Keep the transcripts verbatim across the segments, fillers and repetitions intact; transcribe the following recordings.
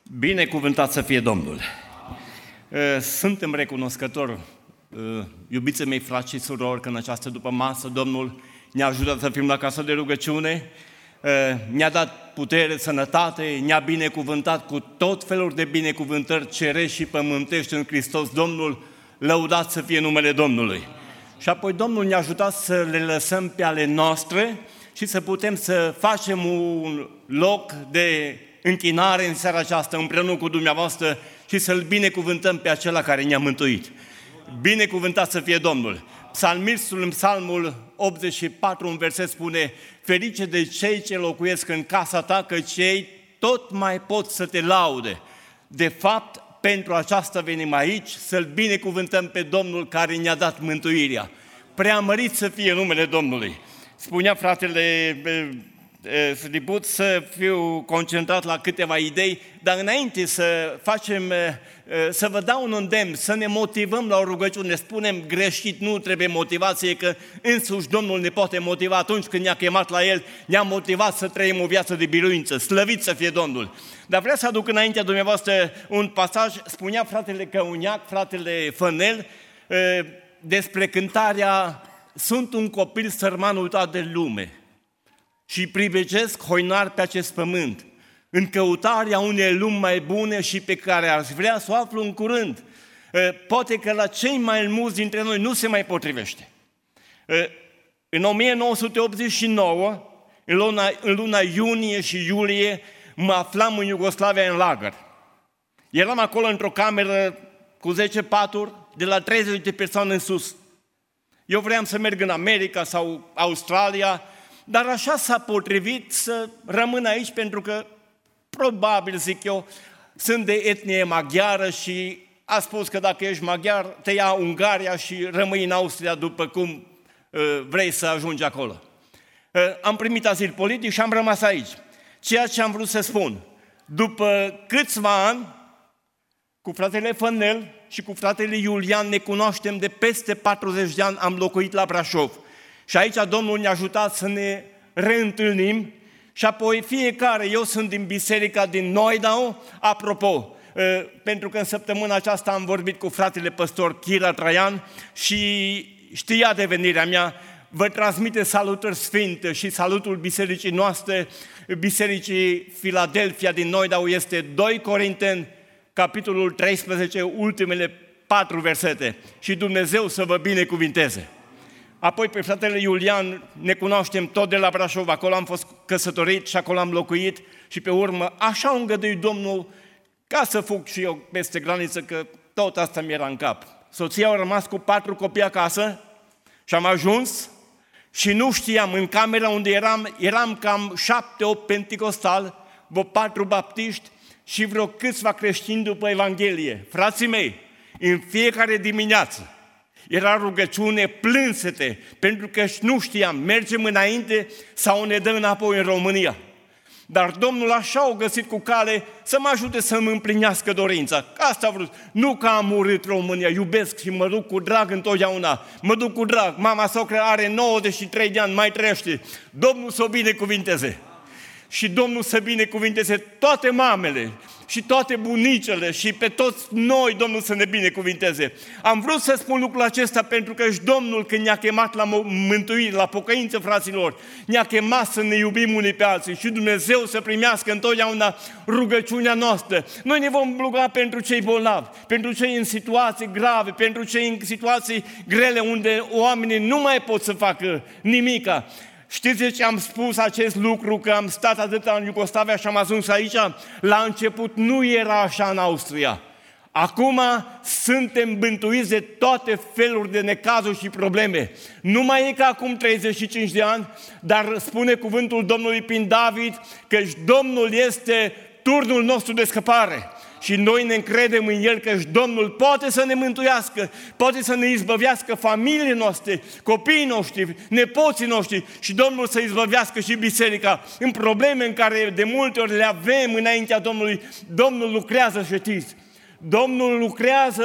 Binecuvântat să fie Domnul! Suntem recunoscători, iubiții mei, frați și surori, că în această după masă Domnul ne-a ajutat să fim la casă de rugăciune, ne-a dat putere, sănătate, ne-a binecuvântat cu tot felul de binecuvântări cerești și pământești în Hristos Domnul, lăudat să fie numele Domnului. Și apoi Domnul ne-a ajutat să le lăsăm pe ale noastre și să putem să facem un loc de închinare în seara aceasta împreună cu dumneavoastră și să-L binecuvântăm pe acela care ne-a mântuit. Binecuvântat să fie Domnul! Psalmistul în Psalmul optzeci și patru, un verset spune: ferice de cei ce locuiesc în casa ta, că cei tot mai pot să te laude. De fapt, pentru aceasta venim aici, să-L binecuvântăm pe Domnul care ne-a dat mântuirea. Preamărit să fie numele Domnului! Spunea fratele Filiput să fiu concentrat la câteva idei, dar înainte să facem, să vă dau un îndemn, să ne motivăm la o rugăciune. Spunem greșit, nu trebuie motivație, că însuși Domnul ne poate motiva atunci când ne-a chemat la El, ne-a motivat să trăim o viață de biruință, slăvit să fie Domnul. Dar vreau să aduc înaintea dumneavoastră un pasaj, spunea fratele Căuniac, fratele Fănel, despre cântarea Sunt un copil sărman uitat de lume și privegesc hoinar pe acest pământ, în căutarea unei lumi mai bune și pe care aș vrea să o aflu în curând. Poate că la cei mai mulți dintre noi nu se mai potrivește. În o mie nouă sute optzeci și nouă, în luna, în luna iunie și iulie, mă aflam în Iugoslavia în lagăr. Eram acolo într-o cameră cu zece paturi, de la treizeci de persoane în sus. Eu vreau să merg în America sau Australia, dar așa s-a potrivit să rămân aici pentru că, probabil, zic eu, sunt de etnie maghiară și a spus că dacă ești maghiar, te ia Ungaria și rămâi în Austria după cum uh, vrei să ajungi acolo. Uh, am primit azil politic și am rămas aici. Ceea ce am vrut să spun, după câțiva ani, cu fratele Fănel și cu fratele Iulian ne cunoaștem de peste patruzeci de ani, am locuit la Brașov. Și aici Domnul ne-a ajutat să ne reîntâlnim și apoi fiecare, eu sunt din biserica din Noidau, apropo, pentru că în săptămâna aceasta am vorbit cu fratele păstor Chira Traian și știa de venirea mea, vă transmite salutări sfinte și salutul bisericii noastre, bisericii Filadelfia din Noidau este doi Corinteni, capitolul treisprezece, ultimele patru versete. Și Dumnezeu să vă binecuvinteze! Apoi pe fratele Iulian ne cunoaștem tot de la Brașov, acolo am fost căsătorit și acolo am locuit și pe urmă așa a îngăduit Domnul ca să fug și eu peste graniță, că tot asta mi era în cap. Soția a rămas cu patru copii acasă și am ajuns și nu știam, în camera unde eram, eram cam șapte, opt penticostali, vreo patru baptiști și vreo câțiva creștini după Evanghelie. Frații mei, în fiecare dimineață era rugăciune, plânsete, pentru că nu știam, mergem înainte sau ne dă înapoi în România. Dar Domnul așa a găsit cu cale să mă ajute să-mi împlinească dorința. Asta a vrut. Nu că am urât România, iubesc și mă duc cu drag întotdeauna. Mă duc cu drag. Mama socră are nouăzeci și trei de ani, mai trăiește. Domnul să o binecuvinteze. Și Domnul să binecuvinteze toate mamele și toate bunicele și pe toți noi, Domnul să ne binecuvinteze. Am vrut să spun lucrul acesta pentru că și Domnul, când ne-a chemat la mântuire, la pocăință, fraților, ne-a chemat să ne iubim unii pe alții și Dumnezeu să primească întotdeauna rugăciunea noastră. Noi ne vom ruga pentru cei bolnavi, pentru cei în situații grave, pentru cei în situații grele unde oamenii nu mai pot să facă nimica. Știți de ce am spus acest lucru, că am stat atâta în Iugoslavia și am ajuns aici? La început nu era așa în Austria. Acum suntem bântuiți de toate feluri de necazuri și probleme. Nu mai e ca acum treizeci și cinci de ani, dar spune cuvântul Domnului prin David că Domnul este turnul nostru de scăpare. Și noi ne încredem în El că Domnul poate să ne mântuiască, poate să ne izbăvească familiile noastre, copiii noștri, nepoții noștri și Domnul să izbăvească și biserica în probleme în care de multe ori le avem înaintea Domnului. Domnul lucrează, știți, Domnul lucrează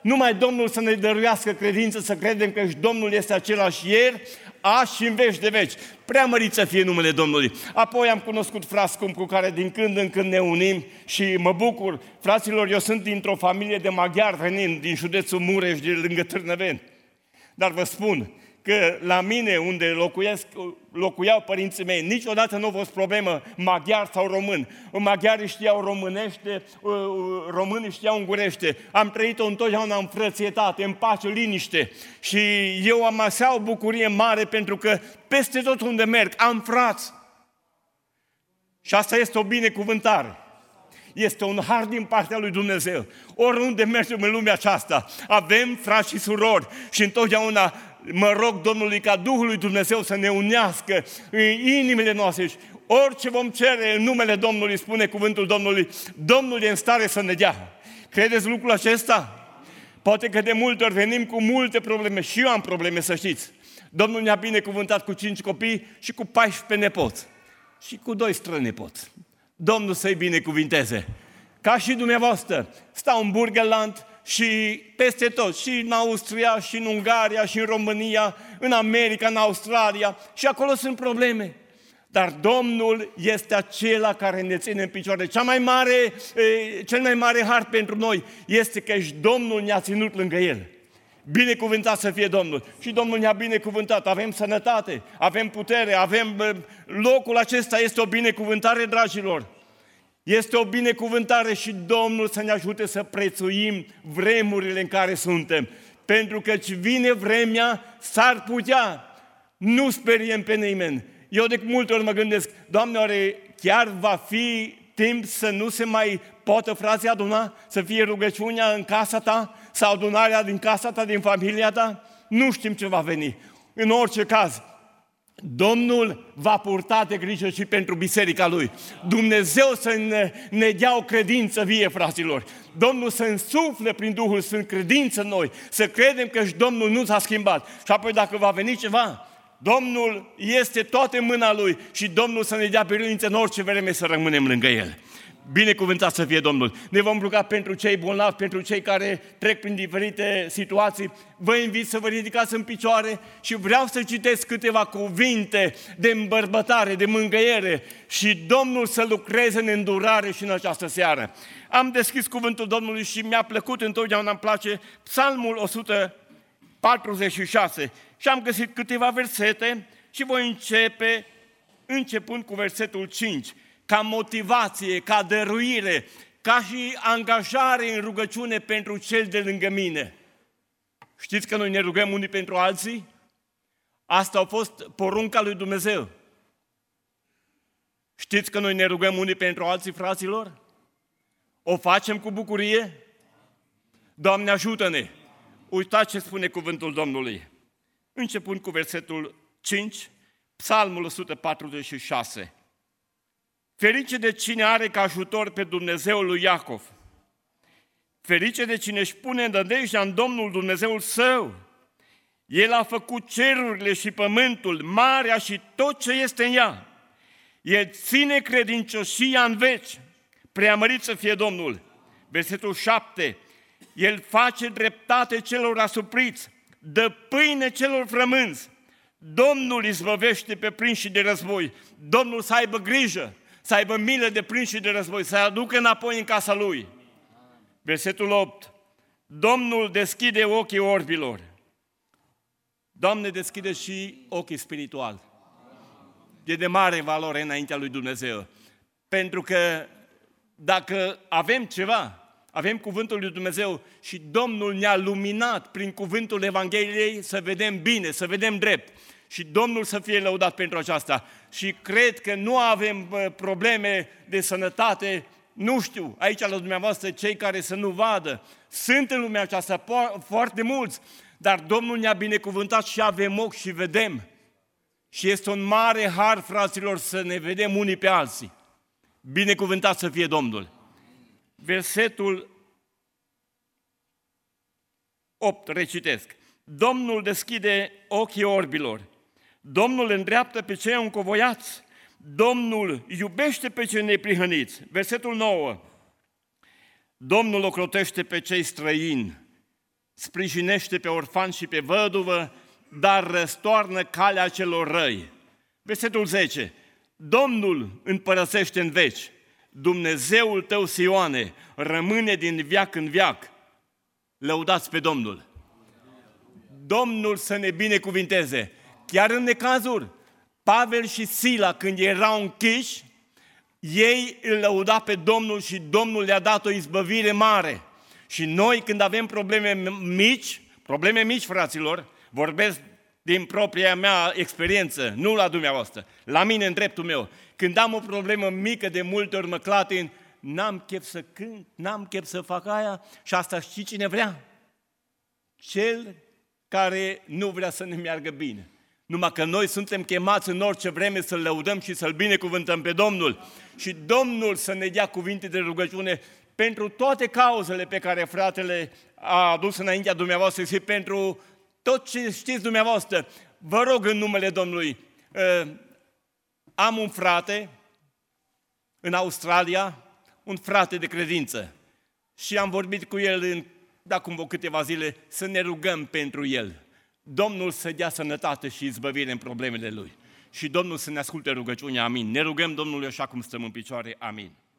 Numai Domnul să ne dăruiască credință, să credem că și Domnul este același ieri, azi și în veci de veci. Prea mărit să fie numele Domnului. Apoi am cunoscut frați scump cu care din când în când ne unim și mă bucur. Fraților, eu sunt dintr-o familie de maghiari venind din județul Mureș, de lângă Târnăveni. Dar vă spun că la mine, unde locuiesc, locuiau părinții mei, niciodată nu a fost problemă maghiar sau român. Maghiarii știau românește, românii știau ungurește. Am trăit-o întotdeauna în frățietate, în pace, liniște. Și eu am așa o bucurie mare pentru că peste tot unde merg am frați. Și asta este o binecuvântare. Este un har din partea lui Dumnezeu. Oriunde mergem în lumea aceasta, avem frați și surori și întotdeauna mă rog Domnului ca Duhul lui Dumnezeu să ne unească în inimile noastre. Orice vom cere în numele Domnului, spune cuvântul Domnului, Domnul e în stare să ne dea. Credeți lucrul acesta? Poate că de multe ori venim cu multe probleme și eu am probleme, să știți. Domnul ne-a binecuvântat cu cinci copii și cu paisprezece nepoți și cu doi strănepoți. Domnul să-i binecuvinteze. Ca și dumneavoastră, stau în Burgenland și peste tot, și în Austria, și în Ungaria, și în România, în America, în Australia, și acolo sunt probleme. Dar Domnul este acela care ne ține în picioare. Cea mai mare, cel mai mare har pentru noi este că și Domnul ne-a ținut lângă El. Binecuvântat să fie Domnul. Și Domnul ne-a binecuvântat. Avem sănătate, avem putere, avem... Locul acesta este o binecuvântare, dragilor. Este o binecuvântare și Domnul să ne ajute să prețuim vremurile în care suntem. Pentru că vine vremea, s-ar putea. Nu speriem pe nimeni. Eu de multe ori mă gândesc, Doamne, oare chiar va fi timp să nu se mai poată frații aduna? Să fie rugăciunea în casa ta? Sau adunarea din casa ta, din familia ta? Nu știm ce va veni. În orice caz, Domnul va purta de grijă și pentru biserica Lui. Dumnezeu să ne, ne dea o credință vie, fraților. Domnul să însufle prin Duhul Sfânt credință în noi, să credem că și Domnul nu s-a schimbat. Și apoi dacă va veni ceva, Domnul este toate în mâna Lui și Domnul să ne dea biruință în orice vreme să rămânem lângă El. Binecuvântat să fie Domnul. Ne vom ruga pentru cei bolnavi, pentru cei care trec prin diferite situații. Vă invit să vă ridicați în picioare și vreau să citesc câteva cuvinte de îmbărbătare, de mângâiere și Domnul să lucreze în îndurare și în această seară. Am deschis cuvântul Domnului și mi-a plăcut, întotdeauna îmi place, Psalmul o sută patruzeci și șase și am găsit câteva versete și voi începe începând cu versetul cinci. Ca motivație, ca dăruire, ca și angajare în rugăciune pentru cel de lângă mine. Știți că noi ne rugăm unii pentru alții? Asta a fost porunca lui Dumnezeu. Știți că noi ne rugăm unii pentru alții, fraților? O facem cu bucurie? Doamne, ajută-ne! Uitați ce spune cuvântul Domnului. Începând cu versetul cinci, Psalmul o sută patruzeci și șase. Ferice de cine are ca ajutor pe Dumnezeul lui Iacov. Ferice de cine își pune nădejdea în Domnul Dumnezeul său. El a făcut cerurile și pământul, marea și tot ce este în ea. El ține credincioșia în veci. Preamărit să fie Domnul. Versetul șapte. El face dreptate celor asupriți, dă pâine celor frămânți. Domnul izbăvește pe prinși de război. Domnul să aibă grijă, să aibă milă de prinși de război, să-i aducă înapoi în casa lui. Versetul opt. Domnul deschide ochii orbilor. Doamne, deschide și ochii spirituali. E de mare valoare înaintea lui Dumnezeu. Pentru că dacă avem ceva, avem cuvântul lui Dumnezeu și Domnul ne-a luminat prin cuvântul Evangheliei să vedem bine, să vedem drept. Și Domnul să fie lăudat pentru aceasta. Și cred că nu avem probleme de sănătate, nu știu, aici la dumneavoastră cei care să nu vadă. Sunt în lumea aceasta foarte mulți, dar Domnul ne-a binecuvântat și avem ochi și vedem. Și este un mare har, fraților, să ne vedem unii pe alții. Binecuvântat să fie Domnul. Versetul opt, recitesc. Domnul deschide ochii orbilor. Domnul îndreaptă pe cei încovoiați. Domnul iubește pe cei neprihăniți. Versetul nouă. Domnul ocrotește pe cei străini. sprijinește pe orfan și pe văduvă, dar răstoarnă calea celor răi. Versetul zece. Domnul împărățește în veci, Dumnezeul tău, Sioane, rămâne din veac în veac. Lăudați pe Domnul! Domnul să ne binecuvinteze! Chiar în necazuri, Pavel și Sila, când erau închiși, ei îl lăuda pe Domnul și Domnul le-a dat o izbăvire mare. Și noi, când avem probleme mici, probleme mici, fraților, vorbesc din propria mea experiență, nu la dumneavoastră, la mine, în dreptul meu. Când am o problemă mică, de multe ori mă clatin, n-am chef să cânt, n-am chef să fac aia și asta știi cine vrea? Cel care nu vrea să ne meargă bine. Numai că noi suntem chemați în orice vreme să-L lăudăm și să-L binecuvântăm pe Domnul. Și Domnul să ne dea cuvinte de rugăciune pentru toate cauzele pe care fratele a adus înaintea dumneavoastră și pentru tot ce știți dumneavoastră. Vă rog în numele Domnului, am un frate în Australia, un frate de credință și am vorbit cu el în, de acum vreo câteva zile să ne rugăm pentru el. Domnul să dea sănătate și izbăvire în problemele lui. Și Domnul să ne asculte rugăciunea, amin. Ne rugăm Domnului așa cum stăm în picioare, amin.